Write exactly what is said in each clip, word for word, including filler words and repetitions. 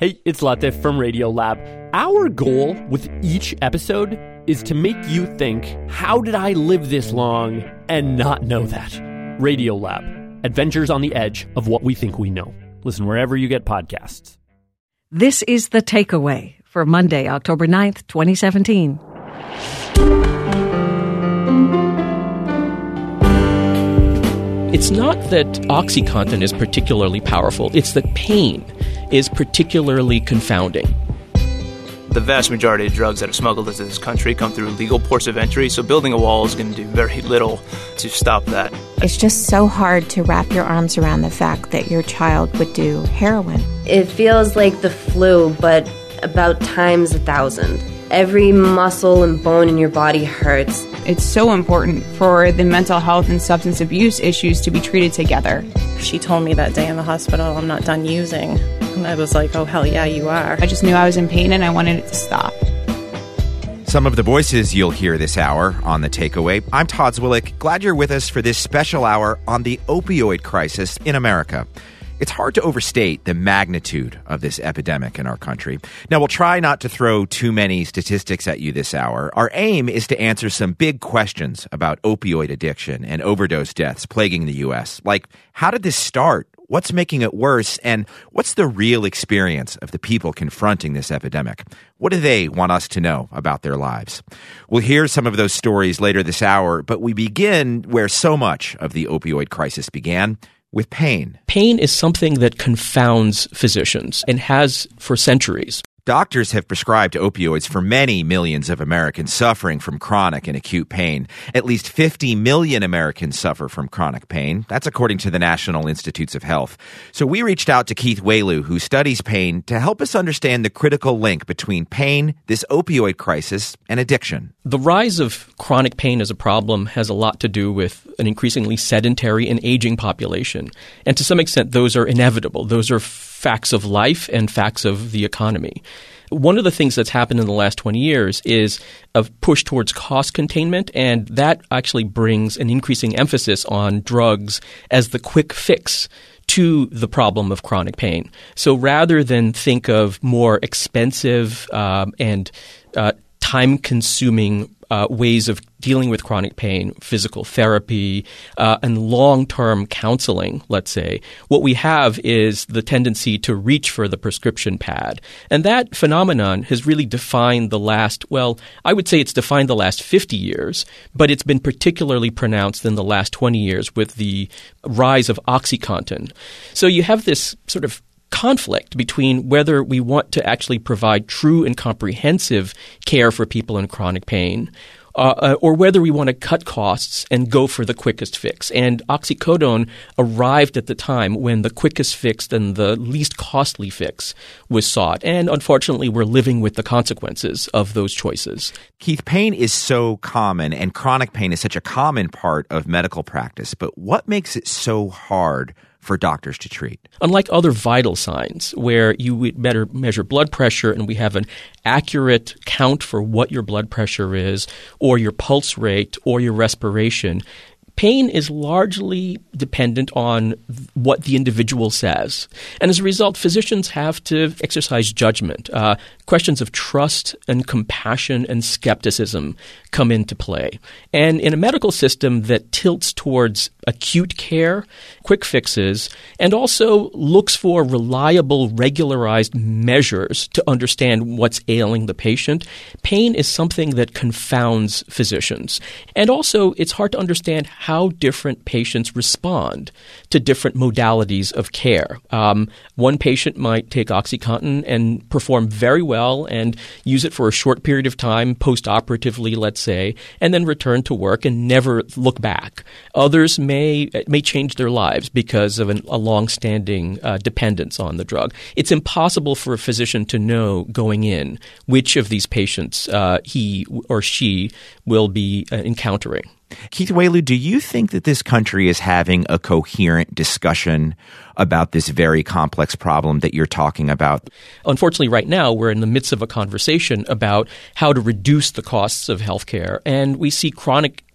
Hey, it's Latif from Radiolab. Our goal with each episode is to make you think, how did I live this long and not know that? Radiolab, adventures on the edge of what we think we know. Listen wherever you get podcasts. This is The Takeaway for Monday, October ninth, twenty seventeen. It's not that OxyContin is particularly powerful. It's that pain is particularly confounding. The vast majority of drugs that are smuggled into this country come through legal ports of entry, so building a wall is going to do very little to stop that. It's just so hard to wrap your arms around the fact that your child would do heroin. It feels like the flu, but about times a thousand. Every muscle and bone in your body hurts. It's so important for the mental health and substance abuse issues to be treated together. She told me that day in the hospital, I'm not done using. And I was like, oh, hell yeah, you are. I just knew I was in pain and I wanted it to stop. Some of the voices you'll hear this hour on The Takeaway. I'm Todd Zwillich. Glad you're with us for this special hour on the opioid crisis in America. It's hard to overstate the magnitude of this epidemic in our country. Now, we'll try not to throw too many statistics at you this hour. Our aim is to answer some big questions about opioid addiction and overdose deaths plaguing the U S. Like, how did this start? What's making it worse? And what's the real experience of the people confronting this epidemic? What do they want us to know about their lives? We'll hear some of those stories later this hour, but we begin where so much of the opioid crisis began, with pain. Pain is something that confounds physicians and has for centuries. Doctors have prescribed opioids for many millions of Americans suffering from chronic and acute pain. At least fifty million Americans suffer from chronic pain. That's according to the National Institutes of Health. So we reached out to Keith Wailoo, who studies pain, to help us understand the critical link between pain, this opioid crisis, and addiction. The rise of chronic pain as a problem has a lot to do with an increasingly sedentary and aging population. And to some extent, those are inevitable. Those are facts of life and facts of the economy. One of the things that's happened in the last twenty years is a push towards cost containment, and that actually brings an increasing emphasis on drugs as the quick fix to the problem of chronic pain. So rather than think of more expensive um, and uh, time-consuming Uh, ways of dealing with chronic pain, physical therapy, uh, and long-term counseling, let's say, what we have is the tendency to reach for the prescription pad. And that phenomenon has really defined the last, well, I would say it's defined the last fifty years, but it's been particularly pronounced in the last twenty years with the rise of OxyContin. So you have this sort of conflict between whether we want to actually provide true and comprehensive care for people in chronic pain uh, or whether we want to cut costs and go for the quickest fix. And oxycodone arrived at the time when the quickest fix and the least costly fix was sought. And unfortunately, we're living with the consequences of those choices. Keith, pain is so common and chronic pain is such a common part of medical practice. But what makes it so hard for doctors to treat? Unlike other vital signs where you would better measure blood pressure and we have an accurate count for what your blood pressure is or your pulse rate or your respiration, pain is largely dependent on what the individual says. And as a result, physicians have to exercise judgment. Uh, questions of trust and compassion and skepticism come into play. And in a medical system that tilts towards acute care, quick fixes, and also looks for reliable, regularized measures to understand what's ailing the patient, pain is something that confounds physicians. And also, it's hard to understand how different patients respond to different modalities of care. Um, one patient might take OxyContin and perform very well and use it for a short period of time, post-operatively, let's say, and then return to work and never look back. Others may may change their lives because of an, a long-standing uh, dependence on the drug. It's impossible for a physician to know going in which of these patients uh, he or she will be uh, encountering. Keith Wailoo, do you think that this country is having a coherent discussion about this very complex problem that you're talking about? Unfortunately, right now, we're in the midst of a conversation about how to reduce the costs of healthcare, and we see chronic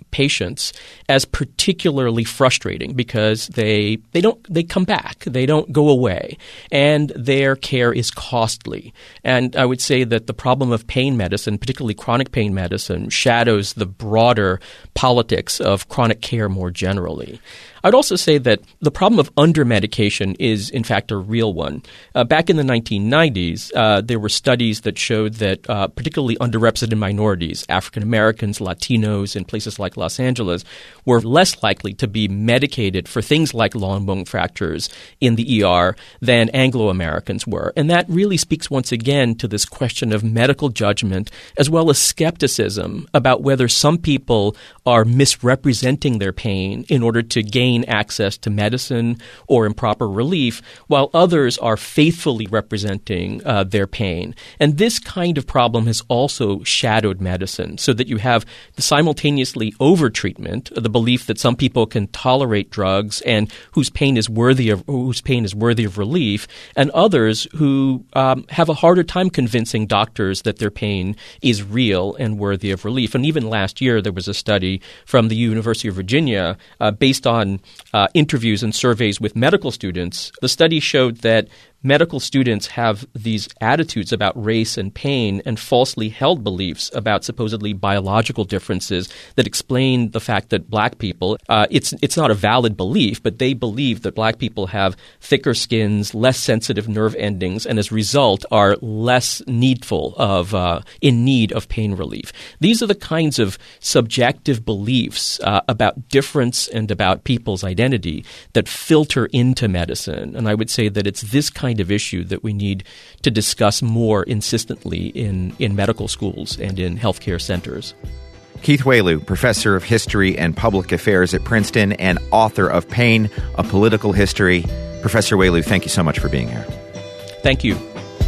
patients as particularly frustrating because they they don't they come back, they don't go away, and their care is costly. And I would say that the problem of pain medicine, particularly chronic pain medicine, shadows the broader politics of chronic care more generally. I'd also say that the problem of under-medication is, in fact, a real one. Uh, back in the nineteen nineties, uh, there were studies that showed that uh, particularly underrepresented minorities, African Americans, Latinos in places like Los Angeles, were less likely to be medicated for things like long bone fractures in the E R than Anglo-Americans were. And that really speaks once again to this question of medical judgment as well as skepticism about whether some people are misrepresenting their pain in order to gain access to medicine or improper relief, while others are faithfully representing uh, their pain. And this kind of problem has also shadowed medicine, so that you have the simultaneously overtreatment, the belief that some people can tolerate drugs and whose pain is worthy of whose pain is worthy of relief, and others who um, have a harder time convincing doctors that their pain is real and worthy of relief. And even last year, there was a study from the University of Virginia uh, based on uh, interviews and surveys with medical students. The study showed that medical students have these attitudes about race and pain and falsely held beliefs about supposedly biological differences that explain the fact that black people, uh, it's it's not a valid belief, but they believe that black people have thicker skins, less sensitive nerve endings, and as a result are less needful of, uh, in need of pain relief. These are the kinds of subjective beliefs uh, about difference and about people's identity that filter into medicine. And I would say that it's this kind of issue that we need to discuss more insistently in, in medical schools and in healthcare centers. Keith Wailoo, professor of history and public affairs at Princeton and author of Pain, A Political History. Professor Wailoo, thank you so much for being here. Thank you.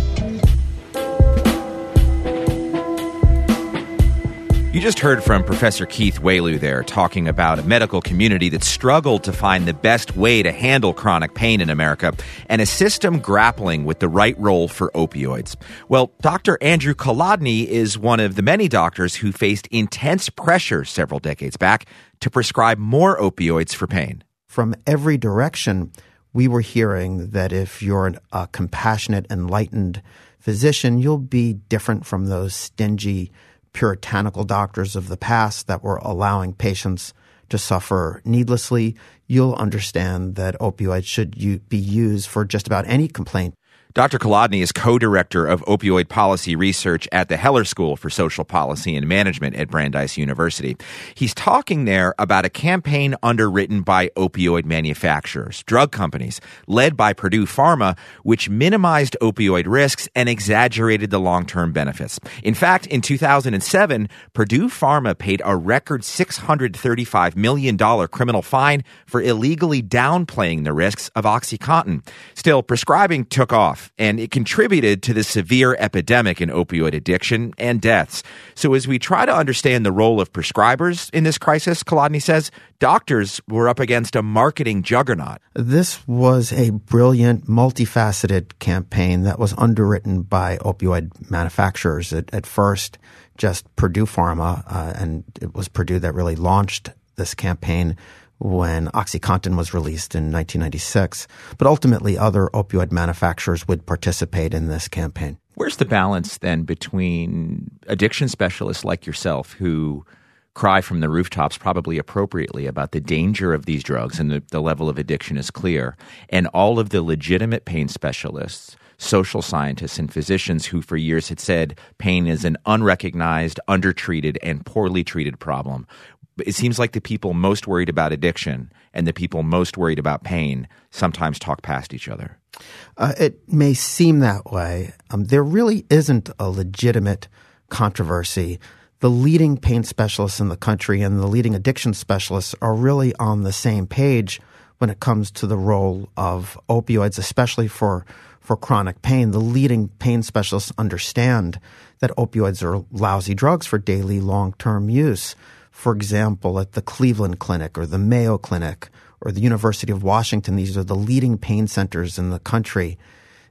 You just heard from Professor Keith Wailoo there talking about a medical community that struggled to find the best way to handle chronic pain in America and a system grappling with the right role for opioids. Well, Doctor Andrew Kolodny is one of the many doctors who faced intense pressure several decades back to prescribe more opioids for pain. From every direction, we were hearing that if you're a compassionate, enlightened physician, you'll be different from those stingy, puritanical doctors of the past that were allowing patients to suffer needlessly. You'll understand that opioids should u- be used for just about any complaint. Doctor Kolodny is co-director of opioid policy research at the Heller School for Social Policy and Management at Brandeis University. He's talking there about a campaign underwritten by opioid manufacturers, drug companies, led by Purdue Pharma, which minimized opioid risks and exaggerated the long-term benefits. In fact, in two thousand seven, Purdue Pharma paid a record six hundred thirty-five million dollars criminal fine for illegally downplaying the risks of OxyContin. Still, prescribing took off, and it contributed to the severe epidemic in opioid addiction and deaths. So as we try to understand the role of prescribers in this crisis, Kolodny says, doctors were up against a marketing juggernaut. This was a brilliant, multifaceted campaign that was underwritten by opioid manufacturers. At, at first, just Purdue Pharma, uh, and it was Purdue that really launched this campaign when OxyContin was released in nineteen ninety-six. But ultimately, other opioid manufacturers would participate in this campaign. Where's the balance then between addiction specialists like yourself who cry from the rooftops probably appropriately about the danger of these drugs and the, the level of addiction is clear, and all of the legitimate pain specialists, social scientists, and physicians who for years had said pain is an unrecognized, undertreated, and poorly treated problem? It seems like the people most worried about addiction and the people most worried about pain sometimes talk past each other. Uh, it may seem that way. Um, there really isn't a legitimate controversy. The leading pain specialists in the country and the leading addiction specialists are really on the same page when it comes to the role of opioids, especially for, for chronic pain. The leading pain specialists understand that opioids are lousy drugs for daily long-term use. For example, at the Cleveland Clinic or the Mayo Clinic or the University of Washington, these are the leading pain centers in the country.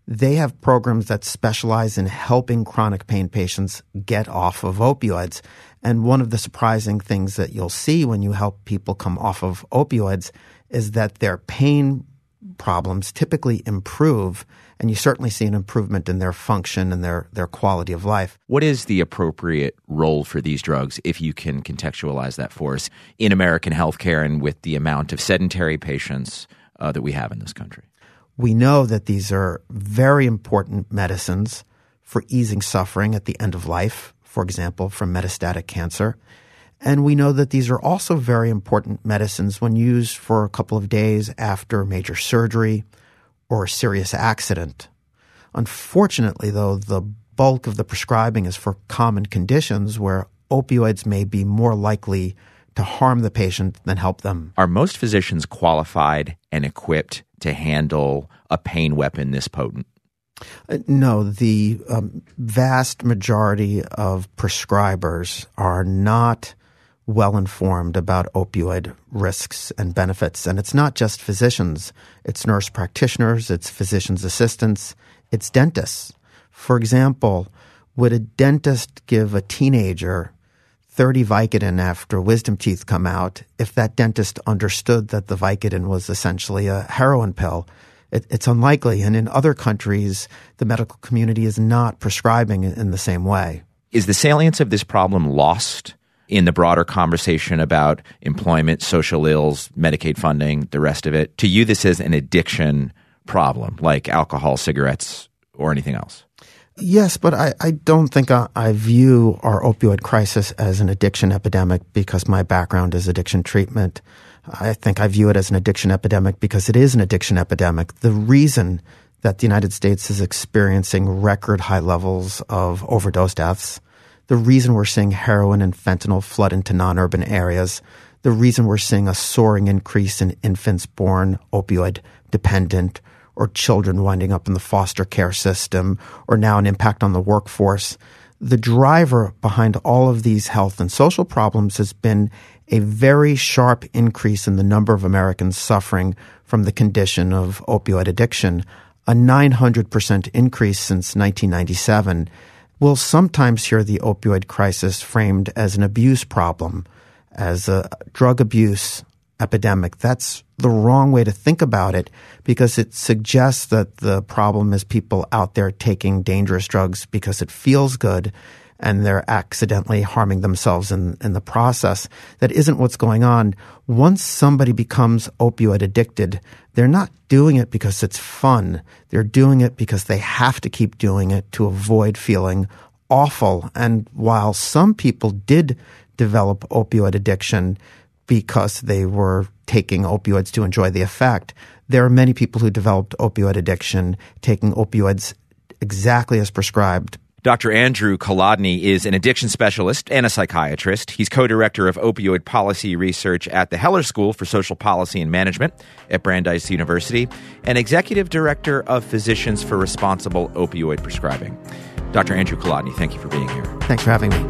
they have programs that specialize in helping chronic pain patients get off of opioids. And one of the surprising things that you'll see when you help people come off of opioids is that their pain problems typically improve, and you certainly see an improvement in their function and their, their quality of life. What is the appropriate role for these drugs, if you can contextualize that for us, in American healthcare and with the amount of sedentary patients uh, that we have in this country? We know that these are very important medicines for easing suffering at the end of life, for example, from metastatic cancer. And we know that these are also very important medicines when used for a couple of days after major surgery or a serious accident. Unfortunately, though, the bulk of the prescribing is for common conditions where opioids may be more likely to harm the patient than help them. Are most physicians qualified and equipped to handle a pain weapon this potent? Uh, no, the um, vast majority of prescribers are not well informed about opioid risks and benefits. And it's not just physicians. It's nurse practitioners, it's physician's assistants, it's dentists. For example, would a dentist give a teenager thirty Vicodin after wisdom teeth come out if that dentist understood that the Vicodin was essentially a heroin pill? It, it's unlikely. And in other countries, the medical community is not prescribing in the same way. Is the salience of this problem lost in the broader conversation about employment, social ills, Medicaid funding, the rest of it? To you, this is an addiction problem, like alcohol, cigarettes, or anything else? Yes, but I, I don't think I, I view our opioid crisis as an addiction epidemic because my background is addiction treatment. I think I view it as an addiction epidemic because it is an addiction epidemic. The reason that the United States is experiencing record high levels of overdose deaths, the reason we're seeing heroin and fentanyl flood into non-urban areas, the reason we're seeing a soaring increase in infants born opioid dependent or children winding up in the foster care system or now an impact on the workforce. The driver behind all of these health and social problems has been a very sharp increase in the number of Americans suffering from the condition of opioid addiction, a nine hundred percent increase since nineteen ninety-seven. We'll sometimes hear the opioid crisis framed as an abuse problem, as a drug abuse epidemic. That's the wrong way to think about it because it suggests that the problem is people out there taking dangerous drugs because it feels good and they're accidentally harming themselves in, in the process. That isn't what's going on. Once somebody becomes opioid addicted, they're not doing it because it's fun. They're doing it because they have to keep doing it to avoid feeling awful. And while some people did develop opioid addiction because they were taking opioids to enjoy the effect, there are many people who developed opioid addiction taking opioids exactly as prescribed. Doctor Andrew Kolodny is an addiction specialist and a psychiatrist. He's co-director of opioid policy research at the Heller School for Social Policy and Management at Brandeis University and executive director of Physicians for Responsible Opioid Prescribing. Doctor Andrew Kolodny, thank you for being here. Thanks for having me.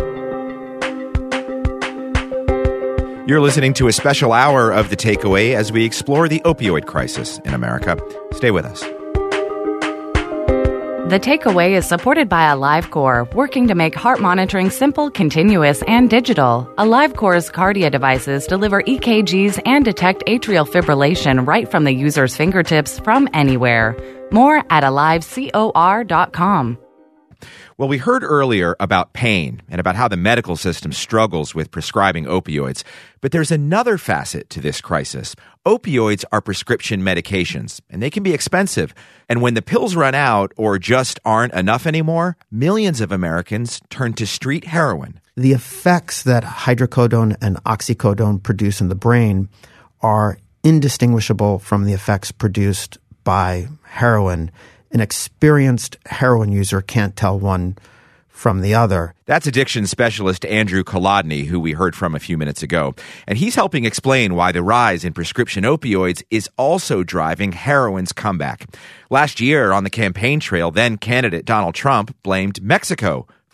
You're listening to a special hour of The Takeaway as we explore the opioid crisis in America. Stay with us. The Takeaway is supported by AliveCor, working to make heart monitoring simple, continuous, and digital. AliveCor's Cardia devices deliver E K Gs and detect atrial fibrillation right from the user's fingertips from anywhere. More at alive cor dot com. Well, we heard earlier about pain and about how the medical system struggles with prescribing opioids. But there's another facet to this crisis. Opioids are prescription medications, and they can be expensive. And when the pills run out or just aren't enough anymore, millions of Americans turn to street heroin. The effects that hydrocodone and oxycodone produce in the brain are indistinguishable from the effects produced by heroin. An experienced heroin user can't tell one from the other. That's addiction specialist Andrew Kolodny, who we heard from a few minutes ago. And he's helping explain why the rise in prescription opioids is also driving heroin's comeback. Last year on the campaign trail, then candidate Donald Trump blamed Mexico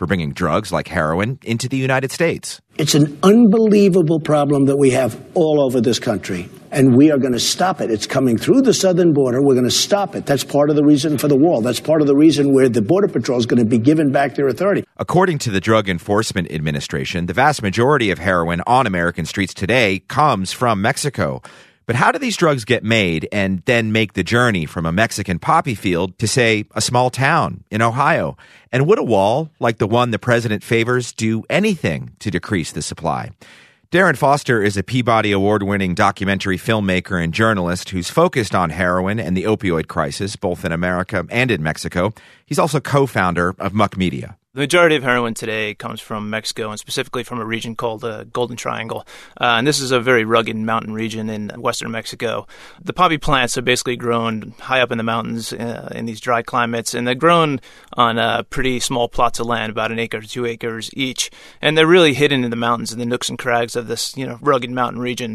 for bringing drugs like heroin into the United States. It's an unbelievable problem that we have all over this country, and we are going to stop it. It's coming through the southern border. We're going to stop it. That's part of the reason for the wall. That's part of the reason where the Border Patrol is going to be given back their authority. According to the Drug Enforcement Administration, the vast majority of heroin on American streets today comes from Mexico. But how do these drugs get made and then make the journey from a Mexican poppy field to, say, a small town in Ohio? And would a wall like the one the president favors do anything to decrease the supply? Darren Foster is a Peabody Award-winning documentary filmmaker and journalist who's focused on heroin and the opioid crisis, both in America and in Mexico. He's also co-founder of Muck Media. The majority of heroin today comes from Mexico, and specifically from a region called the Golden Triangle. Uh, and this is a very rugged mountain region in western Mexico. The poppy plants are basically grown high up in the mountains uh, in these dry climates, and they're grown on uh, pretty small plots of land, about an acre to two acres each. And they're really hidden in the mountains, in the nooks and crags of this, you know, rugged mountain region,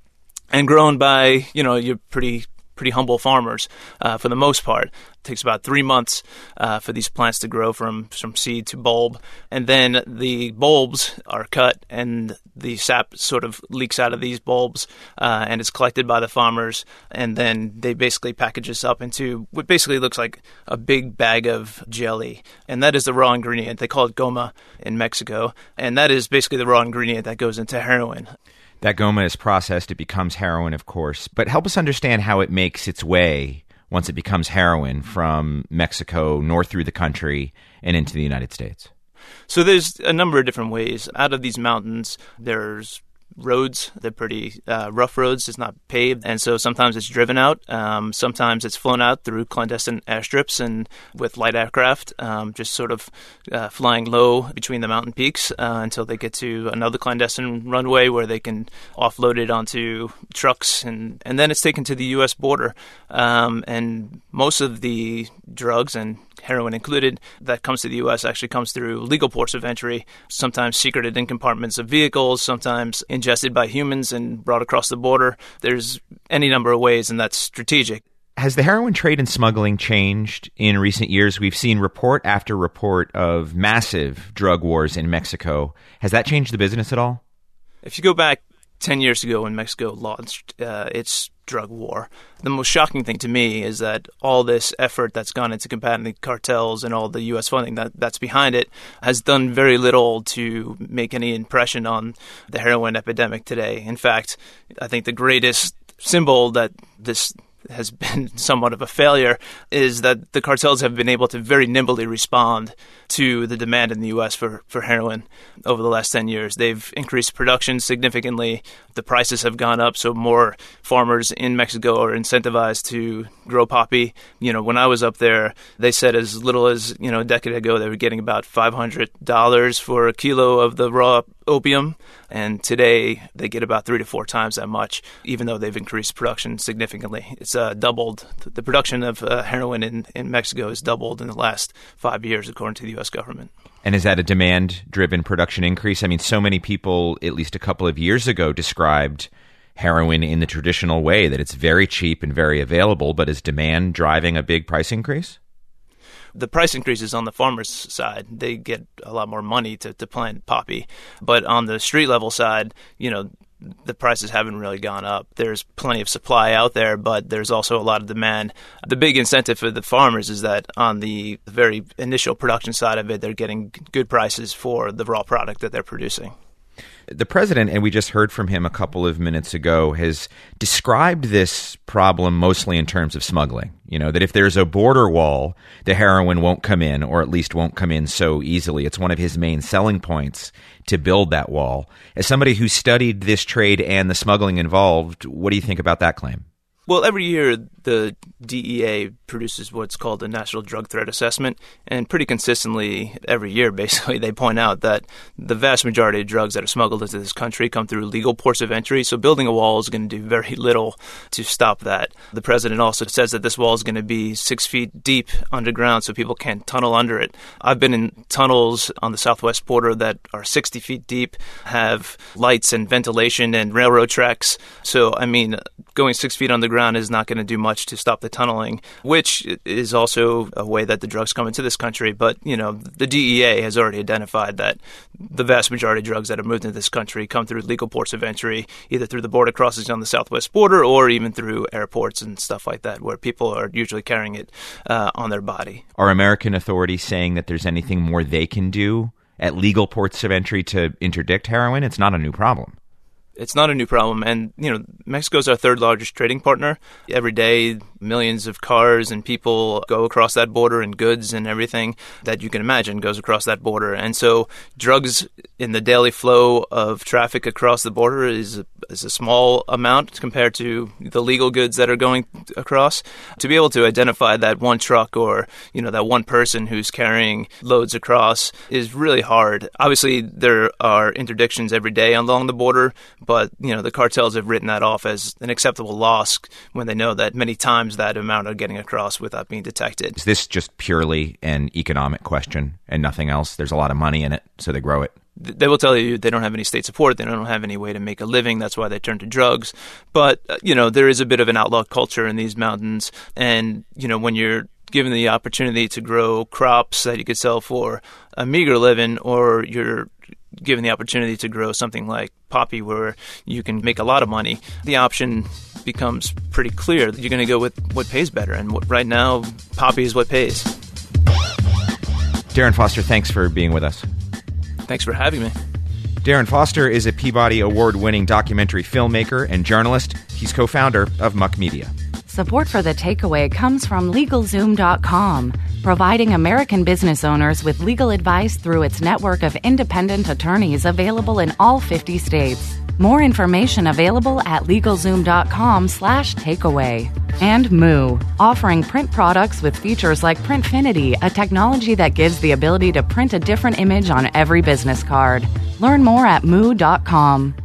and grown by, you know, your pretty pretty humble farmers uh, for the most part. It takes about three months uh, for these plants to grow from, from seed to bulb. And then the bulbs are cut and the sap sort of leaks out of these bulbs uh, and is collected by the farmers. And then they basically package this up into what basically looks like a big bag of jelly. And that is the raw ingredient. They call it goma in Mexico. And that is basically the raw ingredient that goes into heroin. That goma is processed, it becomes heroin, of course. But help us understand how it makes its way, once it becomes heroin, from Mexico north through the country and into the United States. So there's a number of different ways. Out of these mountains, there's roads. They're pretty uh, rough roads. It's not paved. And so sometimes it's driven out. Um, sometimes it's flown out through clandestine airstrips and with light aircraft, um, just sort of uh, flying low between the mountain peaks uh, until they get to another clandestine runway where they can offload it onto trucks. And, and then it's taken to the U S border. Um, and most of the drugs, and heroin included, that comes to the U S actually comes through legal ports of entry, sometimes secreted in compartments of vehicles, sometimes ingested by humans and brought across the border. There's any number of ways, and that's strategic. Has the heroin trade and smuggling changed in recent years? We've seen report after report of massive drug wars in Mexico. Has that changed the business at all? If you go back ten years ago when Mexico launched uh, its drug war, the most shocking thing to me is that all this effort that's gone into combating the cartels and all the U S funding that, that's behind it has done very little to make any impression on the heroin epidemic today. In fact, I think the greatest symbol that this has been somewhat of a failure is that the cartels have been able to very nimbly respond to the demand in the U S for, for heroin over the last ten years. They've increased production significantly. The prices have gone up, so more farmers in Mexico are incentivized to grow poppy. You know, when I was up there, they said as little as, you know, a decade ago, they were getting about five hundred dollars for a kilo of the raw opium. And today they get about three to four times that much, even though they've increased production significantly. It's uh, doubled. The production of uh, heroin in, in Mexico has doubled in the last five years, according to the U S government. And is that a demand-driven production increase? I mean, so many people, at least a couple of years ago, described heroin in the traditional way, that it's very cheap and very available, but is demand driving a big price increase? The price increases on the farmer's side. They get a lot more money to, to plant poppy. But on the street level side, you know, the prices haven't really gone up. There's plenty of supply out there, but there's also a lot of demand. The big incentive for the farmers is that on the very initial production side of it, they're getting good prices for the raw product that they're producing. The president, and we just heard from him a couple of minutes ago, has described this problem mostly in terms of smuggling. You know, that if there's a border wall, the heroin won't come in, or at least won't come in so easily. It's one of his main selling points to build that wall. As somebody who studied this trade and the smuggling involved, what do you think about that claim? Well, every year the D E A produces what's called a National Drug Threat Assessment, and pretty consistently every year, basically, they point out that the vast majority of drugs that are smuggled into this country come through legal ports of entry, so building a wall is going to do very little to stop that. The president also says that this wall is going to be six feet deep underground so people can't tunnel under it. I've been in tunnels on the southwest border that are sixty feet deep, have lights and ventilation and railroad tracks, so, I mean, going six feet underground is not going to do much much to stop the tunneling, which is also a way that the drugs come into this country. But, you know, the D E A has already identified that the vast majority of drugs that have moved into this country come through legal ports of entry, either through the border crossings on the southwest border or even through airports and stuff like that, where people are usually carrying it uh, on their body. Are American authorities saying that there's anything more they can do at legal ports of entry to interdict heroin? It's not a new problem. It's not a new problem. And, you know, Mexico's our third largest trading partner. Every day, millions of cars and people go across that border, and goods and everything that you can imagine goes across that border. And so drugs in the daily flow of traffic across the border is a, is a small amount compared to the legal goods that are going across. To be able to identify that one truck or, you know, that one person who's carrying loads across is really hard. Obviously, there are interdictions every day along the border, but, you know, the cartels have written that off as an acceptable loss when they know that many times that amount are getting across without being detected. Is this just purely an economic question and nothing else? There's a lot of money in it, so they grow it. They will tell you they don't have any state support. They don't have any way to make a living. That's why they turn to drugs. But, you know, there is a bit of an outlaw culture in these mountains. And, you know, when you're given the opportunity to grow crops that you could sell for a meager living, or you're given the opportunity to grow something like poppy where you can make a lot of money, the option becomes pretty clear. You're going to go with what pays better. And what, right now, poppy is what pays. Darren Foster, thanks for being with us. Thanks for having me. Darren Foster is a Peabody Award-winning documentary filmmaker and journalist. He's co-founder of Muck Media. Support for The Takeaway comes from LegalZoom dot com, providing American business owners with legal advice through its network of independent attorneys available in all fifty states. More information available at LegalZoom dot com slash takeaway. And Moo, offering print products with features like Printfinity, a technology that gives the ability to print a different image on every business card. Learn more at moo dot com.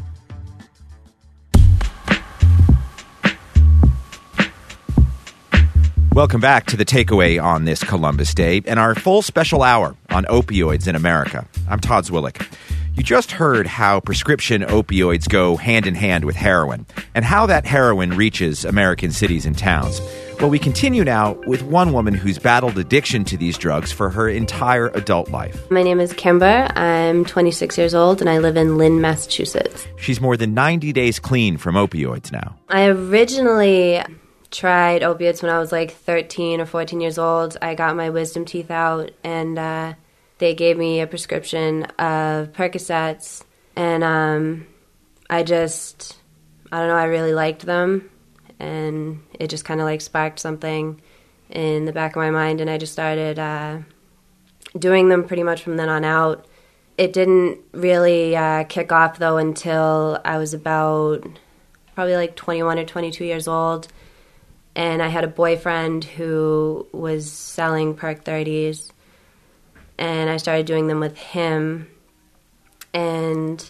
Welcome back to The Takeaway on this Columbus Day and our full special hour on opioids in America. I'm Todd Zwillich. You just heard how prescription opioids go hand in hand with heroin and how that heroin reaches American cities and towns. Well, we continue now with one woman who's battled addiction to these drugs for her entire adult life. My name is Kimber. I'm twenty-six years old, and I live in Lynn, Massachusetts. She's more than ninety days clean from opioids now. I originally tried opiates when I was like thirteen or fourteen years old. I got my wisdom teeth out, and uh, they gave me a prescription of Percocets, and um, I just, I don't know, I really liked them, and it just kind of like sparked something in the back of my mind, and I just started uh, doing them pretty much from then on out. It didn't really uh, kick off, though, until I was about probably like twenty-one or twenty-two years old. And I had a boyfriend who was selling Perc thirties, and I started doing them with him, and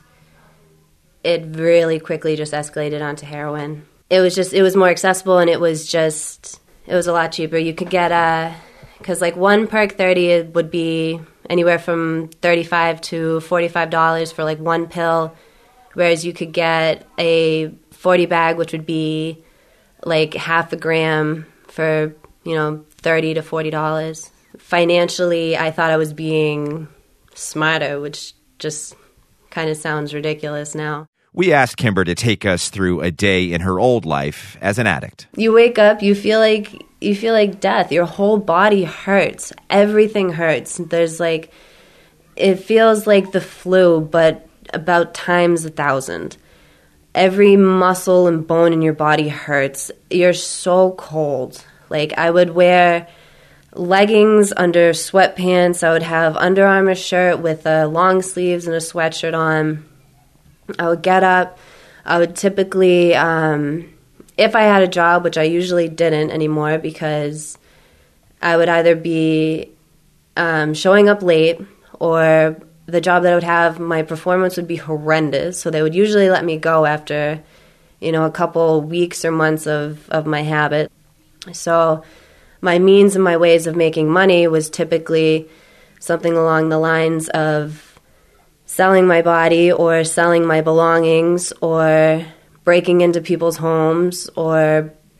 it really quickly just escalated onto heroin. It was just, it was more accessible, and it was just, it was a lot cheaper. You could get a, because like one Perc thirty would be anywhere from thirty-five to forty-five dollars for like one pill, whereas you could get a forty bag, which would be like half a gram for, you know, thirty to forty dollars. Financially, I thought I was being smarter, which just kind of sounds ridiculous now. We asked Kimber to take us through a day in her old life as an addict. You wake up, you feel like you feel like death. Your whole body hurts. Everything hurts. There's like, it feels like the flu, but about times a thousand. Every muscle and bone in your body hurts. You're so cold. Like, I would wear leggings under sweatpants. I would have Under Armour shirt with uh, long sleeves and a sweatshirt on. I would get up. I would typically, um, if I had a job, which I usually didn't anymore because I would either be um, showing up late, or the job that I would have, my performance would be horrendous. So they would usually let me go after, you know, a couple weeks or months of, of my habit. So my means and my ways of making money was typically something along the lines of selling my body or selling my belongings or breaking into people's homes or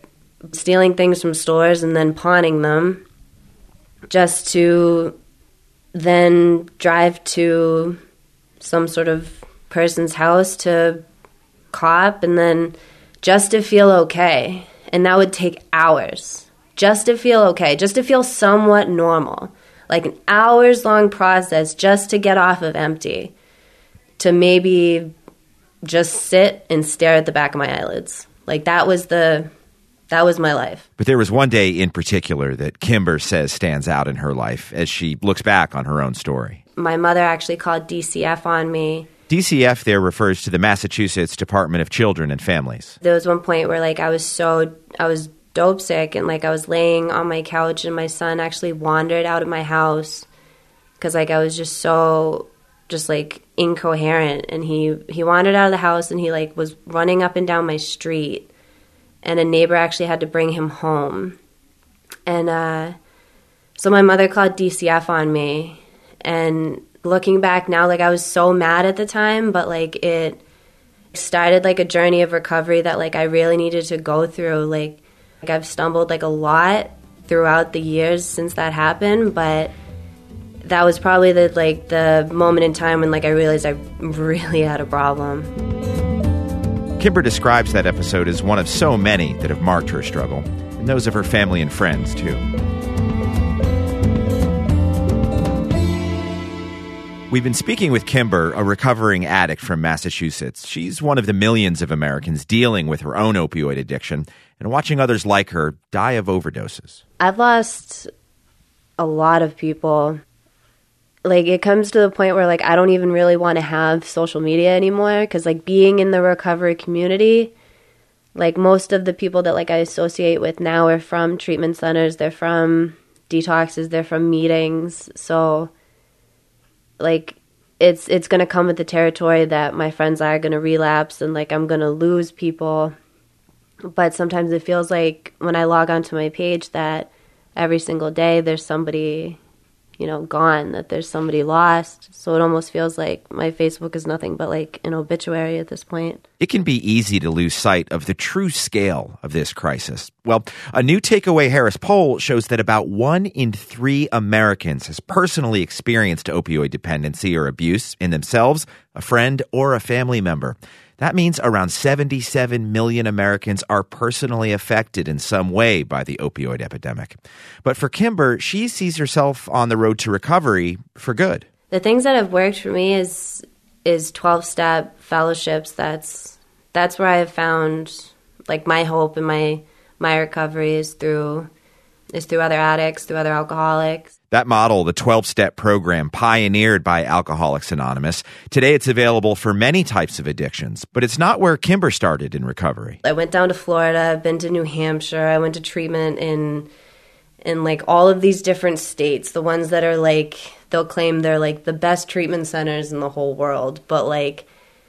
stealing things from stores and then pawning them just to then drive to some sort of person's house to cop and then just to feel okay. And that would take hours just to feel okay, just to feel somewhat normal. Like an hours-long process just to get off of empty, to maybe just sit and stare at the back of my eyelids. Like that was the, that was my life. But there was one day in particular that Kimber says stands out in her life as she looks back on her own story. My mother actually called D C F on me. D C F there refers to the Massachusetts Department of Children and Families. There was one point where like I was so, I was dope sick and like I was laying on my couch and my son actually wandered out of my house because like I was just so just like incoherent, and he he wandered out of the house and he like was running up and down my street, and a neighbor actually had to bring him home. And uh so my mother called D C F on me, and looking back now, like I was so mad at the time, but like it started like a journey of recovery that like I really needed to go through. Like Like I've stumbled like a lot throughout the years since that happened, but that was probably the like the moment in time when like I realized I really had a problem. Kimber describes that episode as one of so many that have marked her struggle, and those of her family and friends too. We've been speaking with Kimber, a recovering addict from Massachusetts. She's one of the millions of Americans dealing with her own opioid addiction and watching others like her die of overdoses. I've lost a lot of people. Like, it comes to the point where, like, I don't even really want to have social media anymore because, like, being in the recovery community, like, most of the people that, like, I associate with now are from treatment centers. They're from detoxes. They're from meetings. So like it's it's going to come with the territory that my friends are going to relapse and like I'm going to lose people. But sometimes it feels like when I log onto my page that every single day there's somebody, you know, gone, that there's somebody lost. So it almost feels like my Facebook is nothing but like an obituary at this point. It can be easy to lose sight of the true scale of this crisis. Well, a new Takeaway Harris poll shows that about one in three Americans has personally experienced opioid dependency or abuse in themselves, a friend, or a family member. That means around seventy-seven million Americans are personally affected in some way by the opioid epidemic. But for Kimber, she sees herself on the road to recovery for good. The things that have worked for me is is twelve-step fellowships. That's that's where I have found like my hope and my my recovery is through is through other addicts, through other alcoholics. That model, the twelve-step program pioneered by Alcoholics Anonymous, today it's available for many types of addictions, but it's not where Kimber started in recovery. I went down to Florida, I've been to New Hampshire, I went to treatment in in like all of these different states, the ones that are like, they'll claim they're like the best treatment centers in the whole world, but like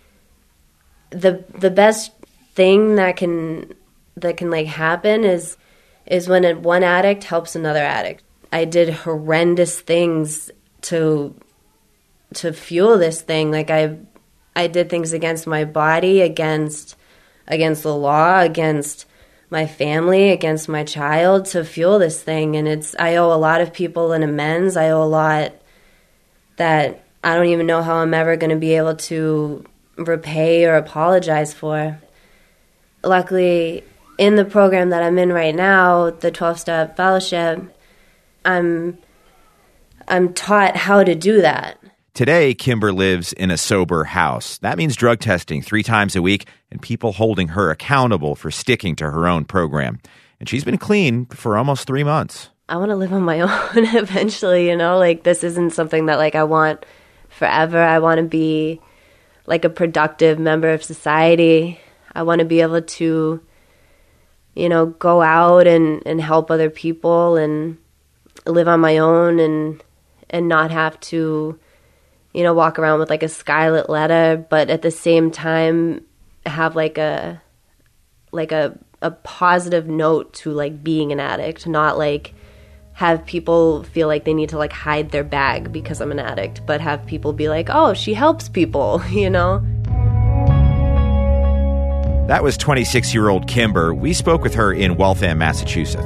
the the best thing that can that can like happen is is when a, one addict helps another addict. I did horrendous things to to fuel this thing. Like I I did things against my body, against against the law, against my family, against my child to fuel this thing. And it's I owe a lot of people an amends. I owe a lot that I don't even know how I'm ever going to be able to repay or apologize for. Luckily, in the program that I'm in right now, the twelve-step fellowship, I'm I'm taught how to do that. Today, Kimber lives in a sober house. That means drug testing three times a week and people holding her accountable for sticking to her own program. And she's been clean for almost three months. I want to live on my own eventually, you know? Like, this isn't something that, like, I want forever. I want to be, like, a productive member of society. I want to be able to, you know, go out and, and help other people and live on my own and and not have to, you know, walk around with like a scarlet letter, but at the same time have like a like a a positive note to like being an addict, not like have people feel like they need to like hide their bag because I'm an addict, but have people be like, oh, she helps people, you know? That was twenty-six-year-old Kimber. We spoke with her in Waltham, Massachusetts.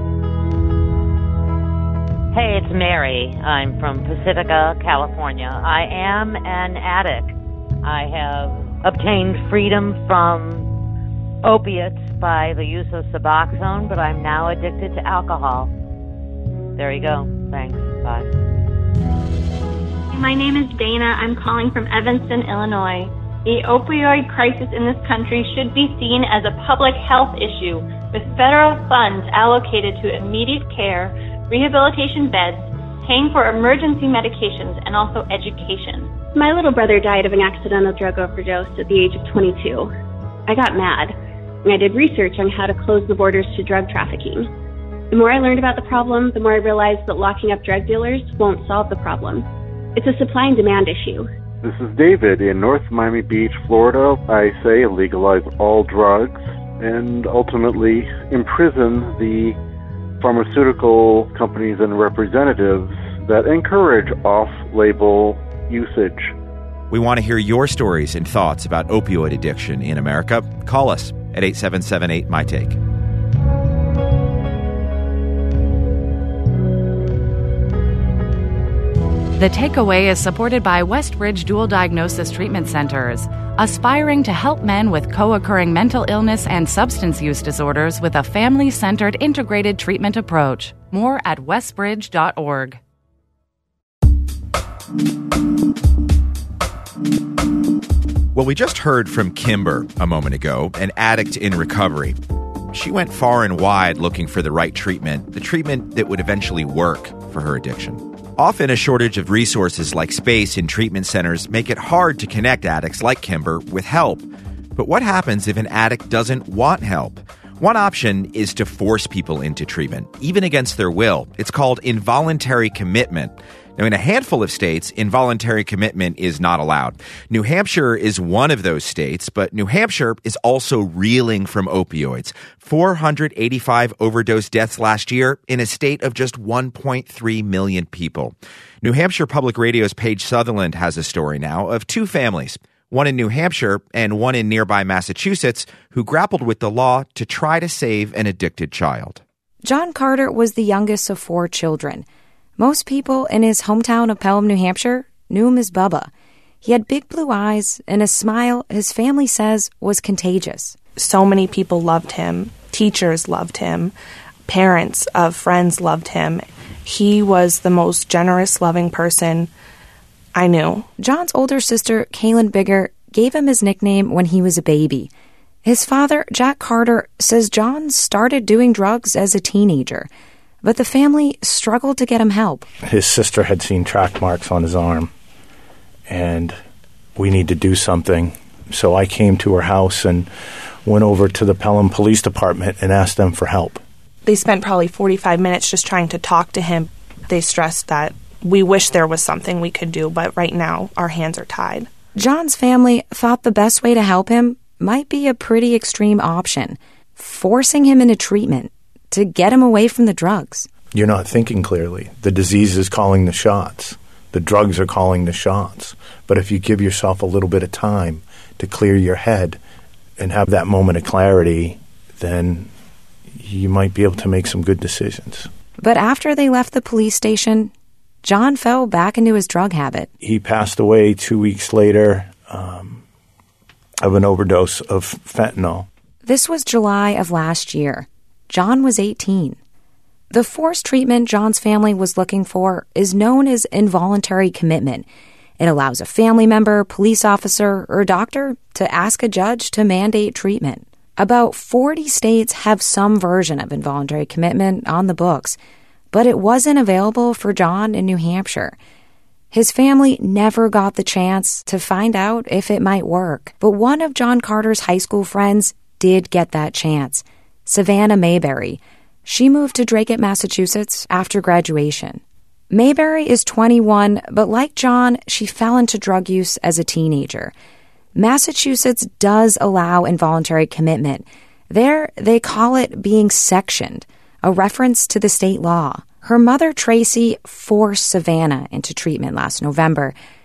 Hey, it's Mary. I'm from Pacifica, California. I am an addict. I have obtained freedom from opiates by the use of Suboxone, but I'm now addicted to alcohol. There you go. Thanks. Bye. My name is Dana. I'm calling from Evanston, Illinois. The opioid crisis in this country should be seen as a public health issue, with federal funds allocated to immediate care, rehabilitation beds, paying for emergency medications, and also education. My little brother died of an accidental drug overdose at the age of twenty-two. I got mad, and I did research on how to close the borders to drug trafficking. The more I learned about the problem, the more I realized that locking up drug dealers won't solve the problem. It's a supply and demand issue. This is David in North Miami Beach, Florida. I say legalize all drugs and ultimately imprison the pharmaceutical companies and representatives that encourage off-label usage. We want to hear your stories and thoughts about opioid addiction in America. Call us at eight seven seven eight, M Y T A K E. The Takeaway is supported by Westbridge Dual Diagnosis Treatment Centers, aspiring to help men with co-occurring mental illness and substance use disorders with a family-centered integrated treatment approach. More at westbridge dot org. Well, we just heard from Kimber a moment ago, an addict in recovery. She went far and wide looking for the right treatment, the treatment that would eventually work for her addiction. Often a shortage of resources like space in treatment centers make it hard to connect addicts like Kimber with help. But what happens if an addict doesn't want help? One option is to force people into treatment, even against their will. It's called involuntary commitment. Now, in a handful of states, involuntary commitment is not allowed. New Hampshire is one of those states, but New Hampshire is also reeling from opioids. four hundred eighty-five overdose deaths last year in a state of just one point three million people. New Hampshire Public Radio's Paige Sutherland has a story now of two families, one in New Hampshire and one in nearby Massachusetts, who grappled with the law to try to save an addicted child. John Carter was the youngest of four children. Most people in his hometown of Pelham, New Hampshire, knew him as Bubba. He had big blue eyes and a smile his family says was contagious. So many people loved him. Teachers loved him. Parents of friends loved him. He was the most generous, loving person I knew. John's older sister, Kaylin Bigger, gave him his nickname when he was a baby. His father, Jack Carter, says John started doing drugs as a teenager, but the family struggled to get him help. His sister had seen track marks on his arm, and we need to do something. So I came to her house and went over to the Pelham Police Department and asked them for help. They spent probably forty-five minutes just trying to talk to him. They stressed that we wish there was something we could do, but right now our hands are tied. John's family thought the best way to help him might be a pretty extreme option, forcing him into treatment to get him away from the drugs. You're not thinking clearly. The disease is calling the shots. The drugs are calling the shots. But if you give yourself a little bit of time to clear your head and have that moment of clarity, then you might be able to make some good decisions. But after they left the police station, John fell back into his drug habit. He passed away two weeks later um, of an overdose of fentanyl. This was July of last year. John was eighteen. The forced treatment John's family was looking for is known as involuntary commitment. It allows a family member, police officer, or doctor to ask a judge to mandate treatment. About forty states have some version of involuntary commitment on the books, but it wasn't available for John in New Hampshire. His family never got the chance to find out if it might work, but one of John Carter's high school friends did get that chance. Savannah Mayberry. She moved to Dracut, Massachusetts after graduation. Mayberry is twenty-one, but like John, she fell into drug use as a teenager. Massachusetts does allow involuntary commitment. There, they call it being sectioned, a reference to the state law. Her mother, Tracy, forced Savannah into treatment last November.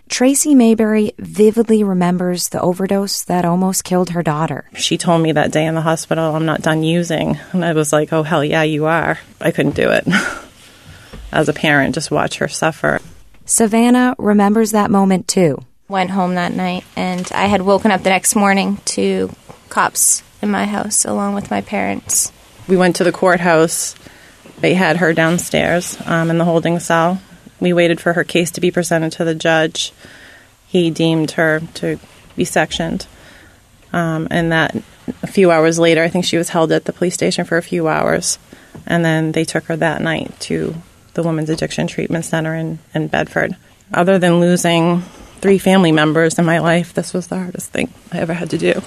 Tracy Mayberry vividly remembers the overdose that almost killed her daughter. She told me that day in the hospital, I'm not done using. And I was like, oh, hell yeah, you are. I couldn't do it. As a parent, just watch her suffer. Savannah remembers that moment too. Went home that night, and I had woken up the next morning to cops in my house along with my parents. We went to the courthouse. They had her downstairs um, in the holding cell. We waited for her case to be presented to the judge. He deemed her to be sectioned. Um, and that a few hours later, I think she was held at the police station for a few hours. And then they took her that night to the Women's Addiction Treatment Center in, in Bedford. Other than losing three family members in my life, this was the hardest thing I ever had to do.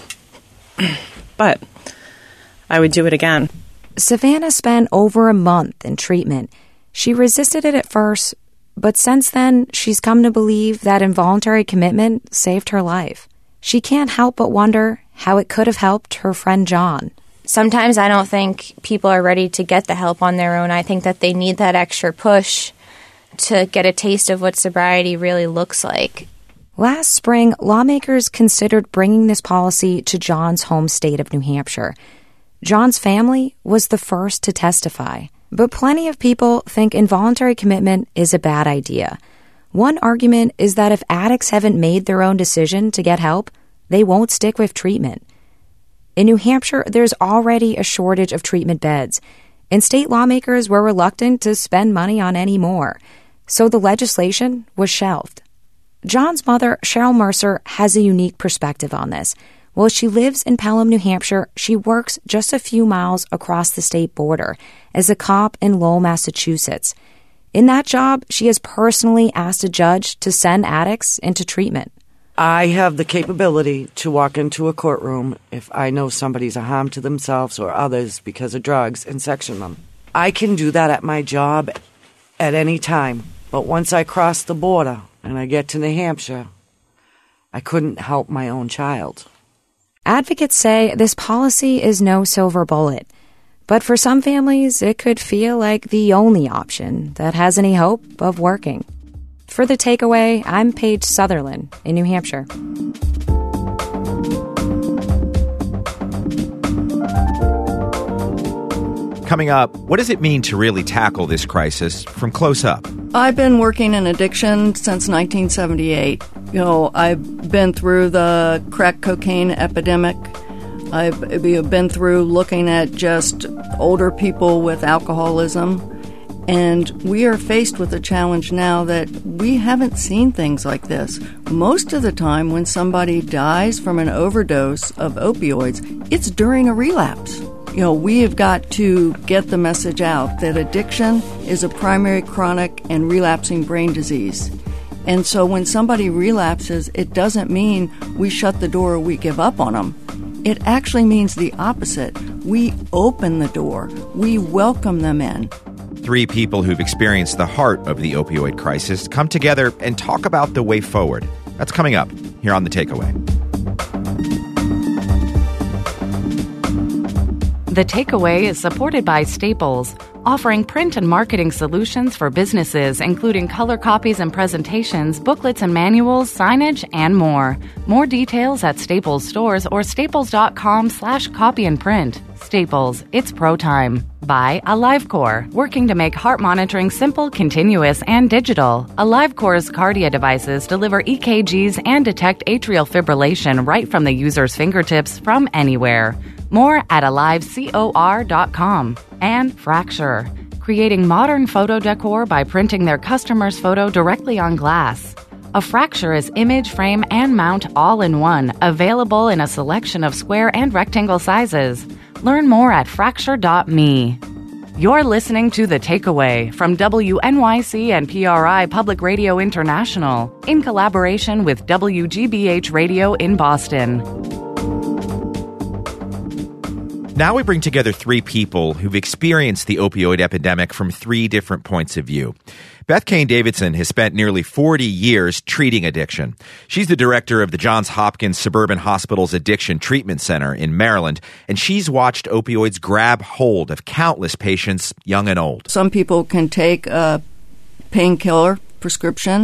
But I would do it again. Savannah spent over a month in treatment. She resisted it at first, but since then, she's come to believe that involuntary commitment saved her life. She can't help but wonder how it could have helped her friend John. Sometimes I don't think people are ready to get the help on their own. I think that they need that extra push to get a taste of what sobriety really looks like. Last spring, lawmakers considered bringing this policy to John's home state of New Hampshire. John's family was the first to testify, but plenty of people think involuntary commitment is a bad idea. One argument is that if addicts haven't made their own decision to get help, they won't stick with treatment. In New Hampshire, there's already a shortage of treatment beds, and state lawmakers were reluctant to spend money on any more, so the legislation was shelved. John's mother, Cheryl Mercer, has a unique perspective on this. While she lives in Pelham, New Hampshire, she works just a few miles across the state border as a cop in Lowell, Massachusetts. In that job, she has personally asked a judge to send addicts into treatment. I have the capability to walk into a courtroom if I know somebody's a harm to themselves or others because of drugs and section them. I can do that at my job at any time, but once I cross the border and I get to New Hampshire, I couldn't help my own child. Advocates say this policy is no silver bullet, but for some families, it could feel like the only option that has any hope of working. For The Takeaway, I'm Paige Sutherland in New Hampshire. Coming up, what does it mean to really tackle this crisis from close up? I've been working in addiction since nineteen seventy-eight. You know, I've been through the crack cocaine epidemic. I've been through looking at just older people with alcoholism. And we are faced with a challenge now that we haven't seen things like this. Most of the time when somebody dies from an overdose of opioids, it's during a relapse. You know, we have got to get the message out that addiction is a primary chronic and relapsing brain disease. And so when somebody relapses, it doesn't mean we shut the door or we give up on them. It actually means the opposite. We open the door. We welcome them in. Three people who've experienced the heart of the opioid crisis come together and talk about the way forward. That's coming up here on The Takeaway. The Takeaway is supported by Staples, offering print and marketing solutions for businesses, including color copies and presentations, booklets and manuals, signage, and more. More details at Staples stores or staples.com slash copy and print. Staples, it's pro time. By AliveCor, working to make heart monitoring simple, continuous, and digital. AliveCor's Cardia devices deliver E K Gs and detect atrial fibrillation right from the user's fingertips from anywhere. More at alive cor dot com. And Fracture, creating modern photo decor by printing their customer's photo directly on glass. A Fracture is image, frame, and mount all in one, available in a selection of square and rectangle sizes. Learn more at fracture dot me. You're listening to The Takeaway from W N Y C and P R I Public Radio International in collaboration with W G B H Radio in Boston. Now we bring together three people who've experienced the opioid epidemic from three different points of view. Beth Kane Davidson has spent nearly forty years treating addiction. She's the director of the Johns Hopkins Suburban Hospital's Addiction Treatment Center in Maryland, and she's watched opioids grab hold of countless patients, young and old. Some people can take a painkiller prescription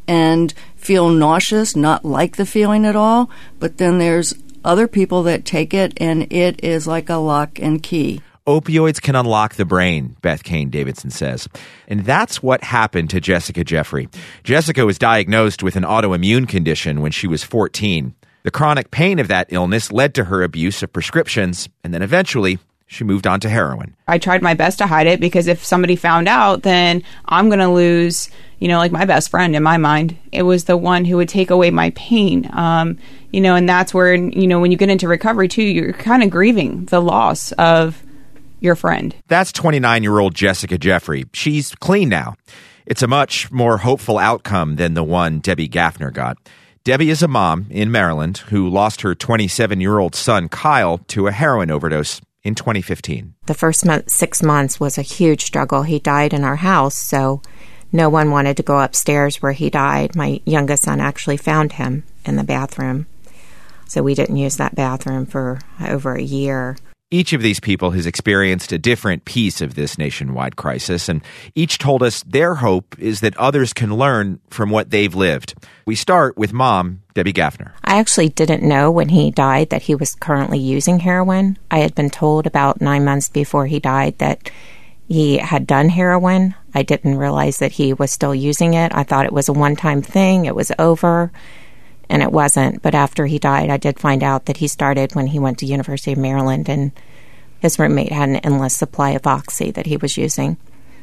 and feel nauseous, not like the feeling at all. But then there's other people that take it, and it is like a lock and key. Opioids can unlock the brain, Beth Kane Davidson says. And that's what happened to Jessica Jeffrey. Jessica was diagnosed with an autoimmune condition when she was fourteen. The chronic pain of that illness led to her abuse of prescriptions, and then eventually she moved on to heroin. I tried my best to hide it because if somebody found out, then I'm going to lose, you know, like my best friend in my mind. It was the one who would take away my pain. Um, you know, and that's where, you know, when you get into recovery too, you're kind of grieving the loss of your friend. That's twenty-nine-year-old Jessica Jeffrey. She's clean now. It's a much more hopeful outcome than the one Debbie Gaffner got. Debbie is a mom in Maryland who lost her twenty-seven-year-old son, Kyle, to a heroin overdose in twenty fifteen. The first month, six months was a huge struggle. He died in our house, so no one wanted to go upstairs where he died. My youngest son actually found him in the bathroom, so we didn't use that bathroom for over a year. Each of these people has experienced a different piece of this nationwide crisis, and each told us their hope is that others can learn from what they've lived. We start with Mom, Debbie Gaffner. I actually didn't know when he died that he was currently using heroin. I had been told about nine months before he died that he had done heroin. I didn't realize that he was still using it. I thought it was a one-time thing. It was over. And it wasn't. But after he died, I did find out that he started when he went to University of Maryland, and his roommate had an endless supply of Oxy that he was using.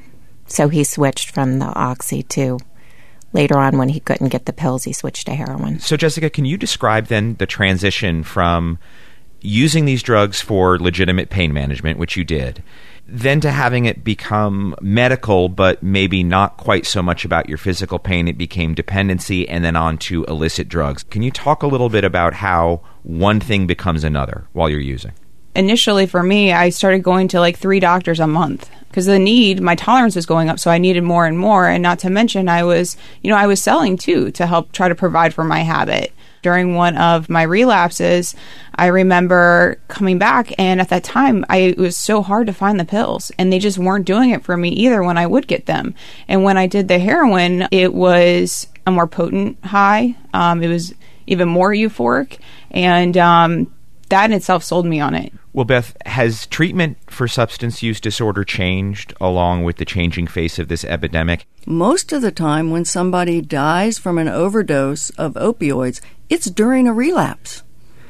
So he switched from the Oxy to, later on when he couldn't get the pills, he switched to heroin. So Jessica, can you describe then the transition from using these drugs for legitimate pain management, which you did, then to having it become medical, but maybe not quite so much about your physical pain, it became dependency, and then on to illicit drugs. Can you talk a little bit about how one thing becomes another while you're using? Initially for me, I started going to like three doctors a month because the need, my tolerance was going up, so I needed more and more. And not to mention, I was, you know, I was selling too to help try to provide for my habit. During one of my relapses, I remember coming back, and at that time, I, it was so hard to find the pills, and they just weren't doing it for me either when I would get them. And when I did the heroin, it was a more potent high. Um, it was even more euphoric, and um, that in itself sold me on it. Well, Beth, has treatment for substance use disorder changed along with the changing face of this epidemic? Most of the time when somebody dies from an overdose of opioids, it's during a relapse.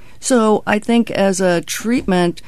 So I think as a treatment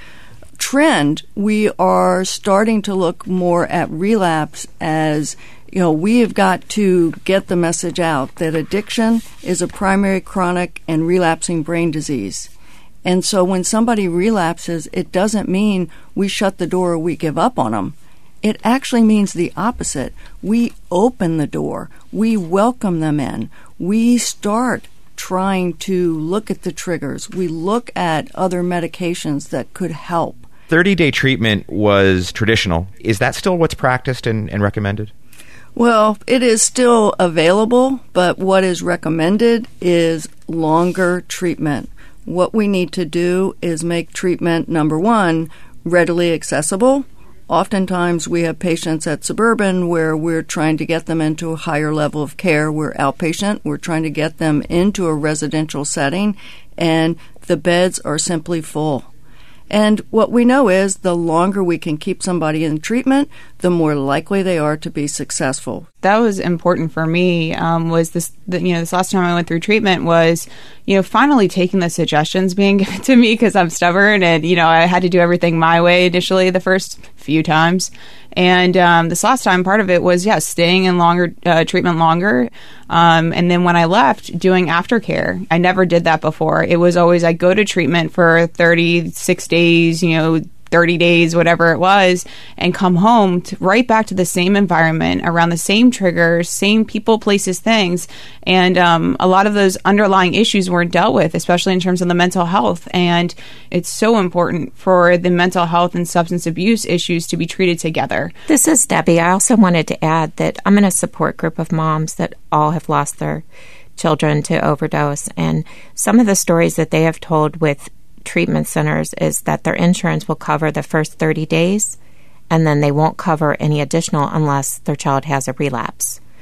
trend, we are starting to look more at relapse as, you know, we have got to get the message out that addiction is a primary chronic and relapsing brain disease. And so when somebody relapses, it doesn't mean we shut the door or we give up on them. It actually means the opposite. We open the door. We welcome them in. We start trying to look at the triggers. We look at other medications that could help. thirty-day treatment was traditional. Is that still what's practiced and, and recommended? Well, it is still available, but what is recommended is longer treatment. What we need to do is make treatment, number one, readily accessible. Oftentimes we have patients at Suburban where we're trying to get them into a higher level of care. We're outpatient. We're trying to get them into a residential setting, and the beds are simply full. And what we know is the longer we can keep somebody in treatment, the more likely they are to be successful. That was important for me, um, was this, the, you know, this last time I went through treatment was, you know, finally taking the suggestions being given to me because I'm stubborn and, you know, I had to do everything my way initially the first few times. And um, this last time, part of it was, yes, yeah, staying in longer uh, treatment longer. Um, and then when I left, doing aftercare. I never did that before. It was always I go to treatment for thirty-six days, you know, thirty days, whatever it was, and come home to, right back to the same environment, around the same triggers, same people, places, things. And um, a lot of those underlying issues weren't dealt with, especially in terms of the mental health. And it's so important for the mental health and substance abuse issues to be treated together. This is Debbie. I also wanted to add that I'm in a support group of moms that all have lost their children to overdose. And some of the stories that they have told with treatment centers is that their insurance will cover the first thirty days, and then they won't cover any additional unless their child has a relapse.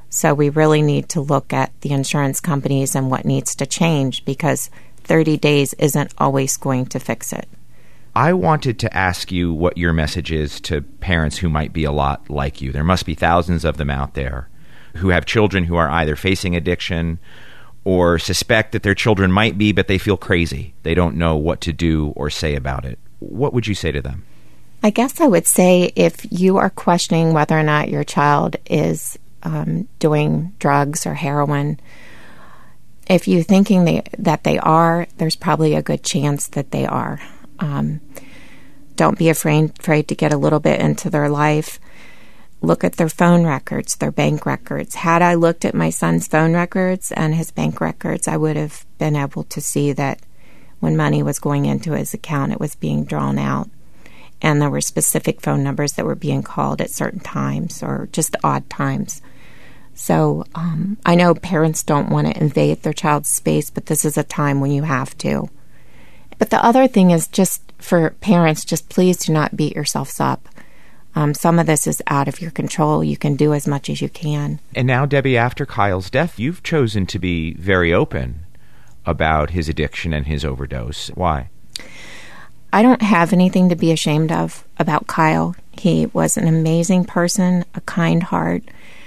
So we really need to look at the insurance companies and what needs to change, because thirty days isn't always going to fix it. I wanted to ask you what your message is to parents who might be a lot like you. There must be thousands of them out there who have children who are either facing addiction or suspect that their children might be, but they feel crazy. They don't know what to do or say about it. What would you say to them? I guess I would say if you are questioning whether or not your child is um, doing drugs or heroin, if you're thinking they, that they are, there's probably a good chance that they are. Um, don't be afraid, afraid to get a little bit into their life. Look at their phone records, their bank records. Had I looked at my son's phone records and his bank records, I would have been able to see that when money was going into his account, it was being drawn out. And there were specific phone numbers that were being called at certain times or just odd times. So um, I know parents don't want to invade their child's space, but this is a time when you have to. But the other thing is just for parents, just please do not beat yourselves up. Um, some of this is out of your control. You can do as much as you can. And now, Debbie, after Kyle's death, you've chosen to be very open about his addiction and his overdose. Why? I don't have anything to be ashamed of about Kyle. He was an amazing person, a kind heart.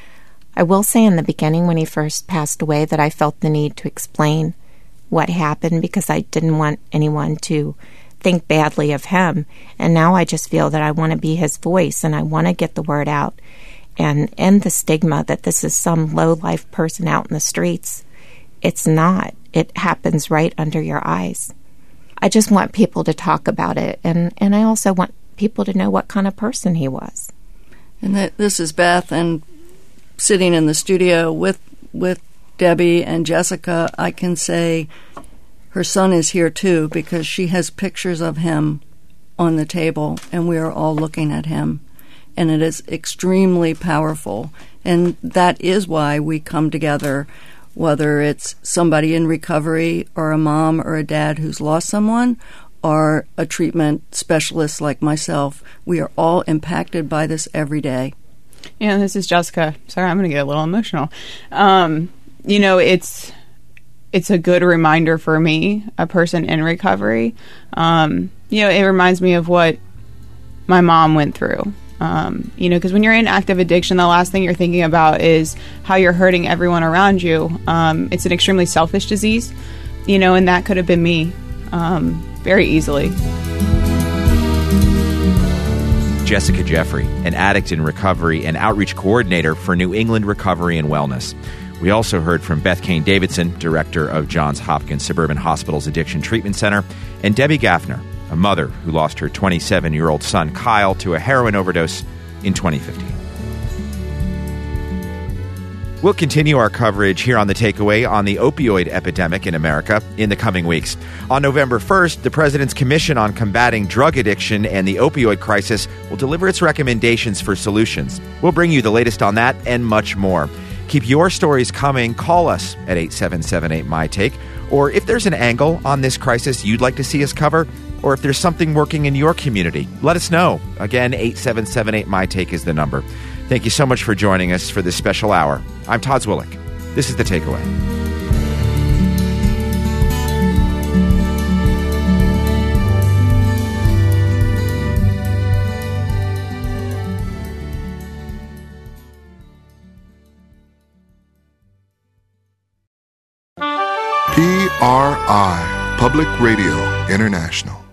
I will say in the beginning when he first passed away that I felt the need to explain what happened because I didn't want anyone to think badly of him. And now I just feel that I want to be his voice and I want to get the word out and end the stigma that this is some low-life person out in the streets. It's not. It happens right under your eyes. I just want people to talk about it, and, and I also want people to know what kind of person he was. And that, this is Beth, and sitting in the studio with with Debbie and Jessica, I can say her son is here too because she has pictures of him on the table, and we are all looking at him, and it is extremely powerful, and that is why we come together. Whether it's somebody in recovery or a mom or a dad who's lost someone or a treatment specialist like myself, we are all impacted by this every day. Yeah, this is Jessica. Sorry, I'm going to get a little emotional. Um, you know, it's it's a good reminder for me, a person in recovery. Um, you know, it reminds me of what my mom went through. Um, you know, because when you're in active addiction, the last thing you're thinking about is how you're hurting everyone around you. Um, it's an extremely selfish disease, you know, and that could have been me um, very easily. Jessica Jeffrey, an addict in recovery and outreach coordinator for New England Recovery and Wellness. We also heard from Beth Kane Davidson, director of Johns Hopkins Suburban Hospital's Addiction Treatment Center, and Debbie Gaffner, a mother who lost her twenty-seven-year-old son, Kyle, to a heroin overdose in twenty fifteen. We'll continue our coverage here on The Takeaway on the opioid epidemic in America in the coming weeks. On November first, the President's Commission on Combating Drug Addiction and the Opioid Crisis will deliver its recommendations for solutions. We'll bring you the latest on that and much more. Keep your stories coming. Call us at eight seven seven eight, M Y T A K E. Or if there's an angle on this crisis you'd like to see us cover, or if there's something working in your community, let us know. Again, eight seven seven eight, M Y T A K E is the number. Thank you so much for joining us for this special hour. I'm Todd Zwillich. This is The Takeaway. P R I, Public Radio International.